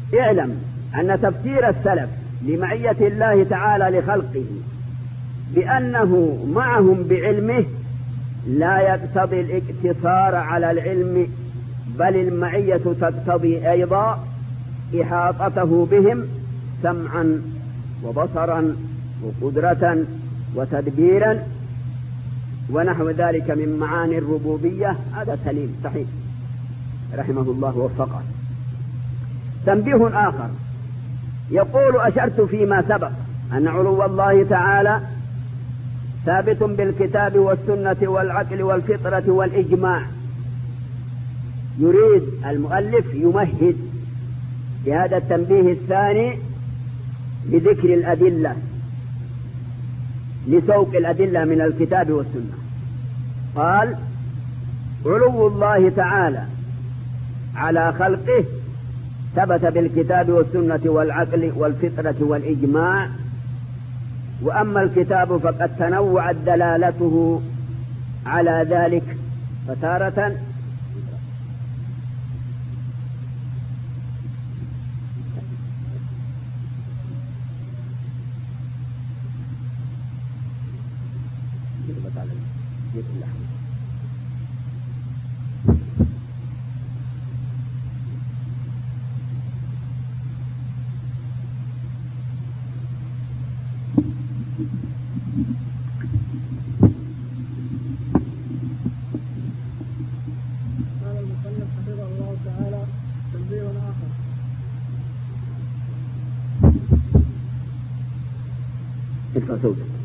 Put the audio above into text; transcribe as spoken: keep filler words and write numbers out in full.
اعلم أن تفسير السلف لمعية الله تعالى لخلقه بأنه معهم بعلمه لا يقتضي الاقتصار على العلم، بل المعية تقتضي أيضا إحاطته بهم سمعا وبصرا وقدرة وتدبيرا ونحو ذلك من معاني الربوبية. هذا سليم صحيح رحمه الله ووفقه. تنبيه آخر، يقول أشرت فيما سبق أن علو الله تعالى ثابت بالكتاب والسنة والعقل والفطرة والإجماع. يريد المؤلف يمهد بهذا التنبيه الثاني بذكر الأدلة لسوق الأدلة من الكتاب والسنة. قال: علو الله تعالى على خلقه ثبت بالكتاب والسنة والعقل والفطرة والإجماع، وأما الكتاب فقد تنوعت دلالته على ذلك، فتارة صوتك.